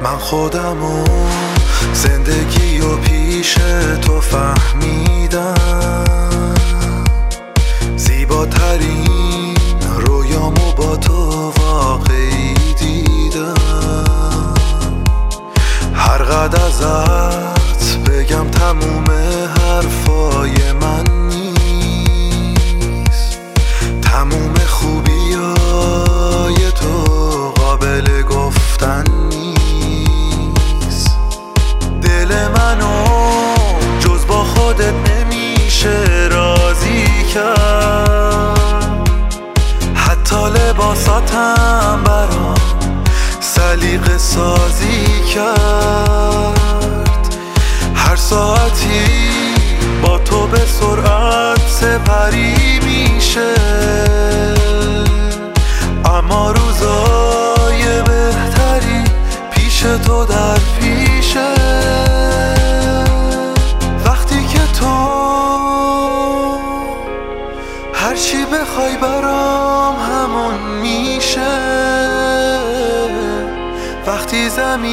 من خودم و زندگی و پیش تو فهمیدم، زیباترین رویامو با تو واقعی دیدم. هر قدر ازت بگم تموم حرفای من نیست، تموم خوبیای تو قابل گفتن نیست. دل منو جز با خودت نمیشه راضی کرد، حتی لباساتم برام سلیقه سازی کرد. هر ساعتی با تو به سرعت سپری میشه، اما روزای بهتری پیش تو در پیشه. وقتی که تو هرچی بخوای برام همون میشه، وقتی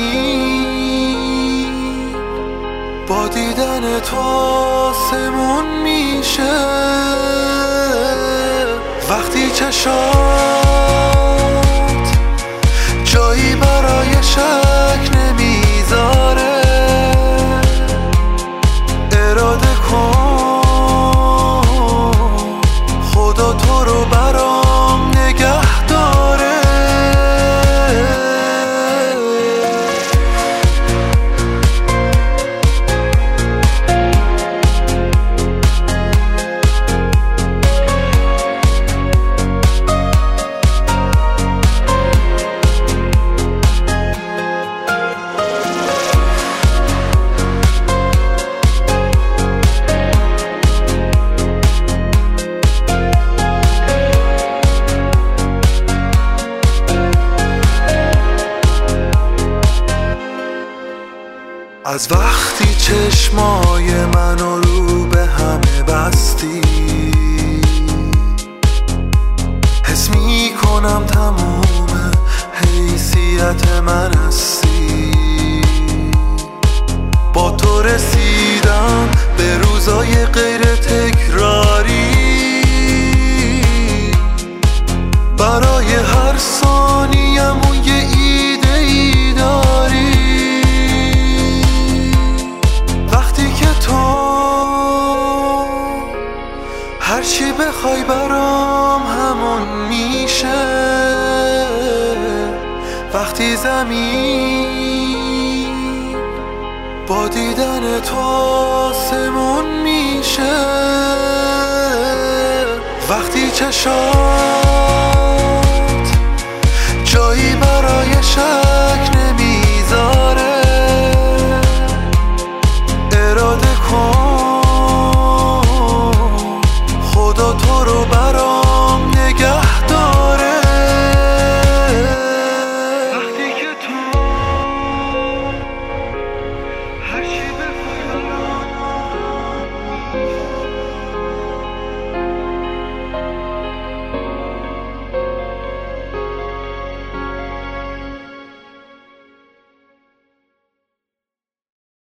زمین با دیدن تو آسمون میشه، وقتی چشات جایی برای شک نمیذاره، اراده کن خدا تو رو برام نگه داره. از وقتی چشمای منو رو به همه بستی، حس میکنم تموم حیثیت من هستی. با تو رسیدم به روزای غیر تکراری، برای هر ثانیم اون یه ایده ای داری. هرچی بخوای برام همون میشه، وقتی زمین با دیدن تو آسمون میشه، وقتی چشات جایی برای شب